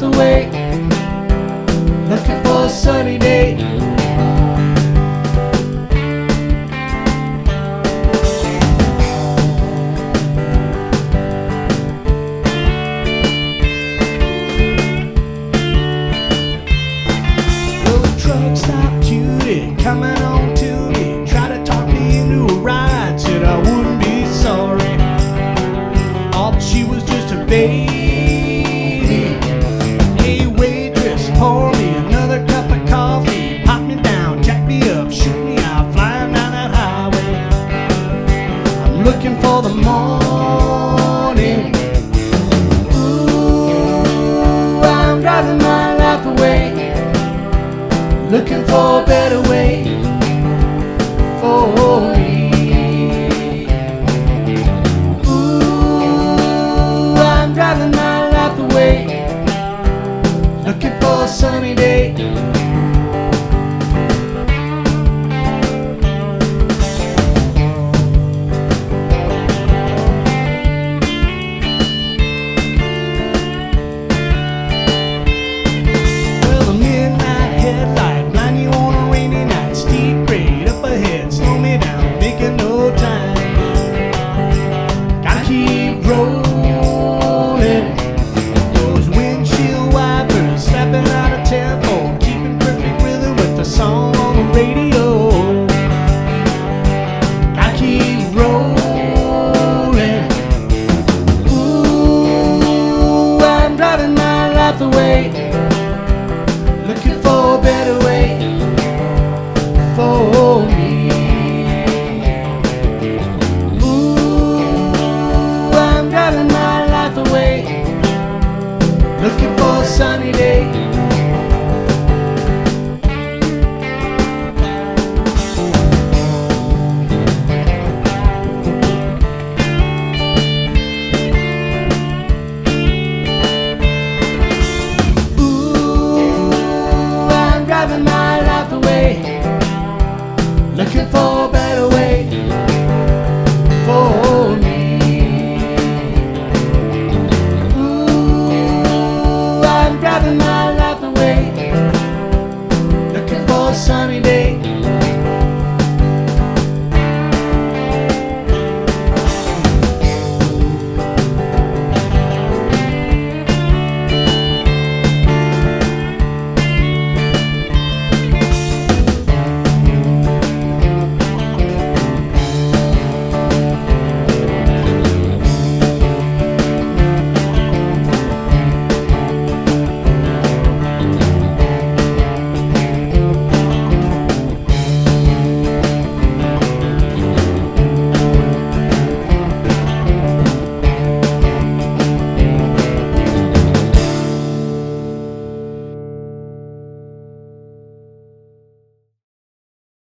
away, looking for a sunny day. Well, the truck stopped Judy, coming on to me, tried to talk me into a ride, said I wouldn't be sorry. Oh, but she was just a baby. Hey waitress, pour me another cup of coffee, pop me down, jack me up, shoot me out, flying down that highway. I'm looking for the morning. Ooh, I'm driving my life away, looking for a better way for me.